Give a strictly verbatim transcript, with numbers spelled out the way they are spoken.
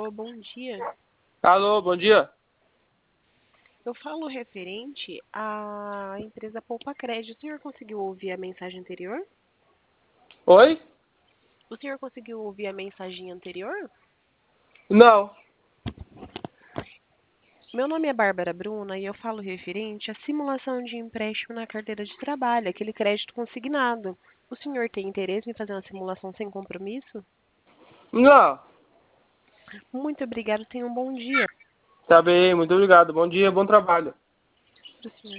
Alô, bom dia. Alô, bom dia. Eu falo referente à empresa Poupa Crédito. O senhor conseguiu ouvir a mensagem anterior? Oi? O senhor conseguiu ouvir a mensagem anterior? Não. Meu nome é Bárbara Bruna e eu falo referente à simulação de empréstimo na carteira de trabalho, aquele crédito consignado. O senhor tem interesse em fazer uma simulação sem compromisso? Não. Muito obrigada, tenha um bom dia. Tá bem, muito obrigado. Bom dia, bom trabalho. Para o senhor.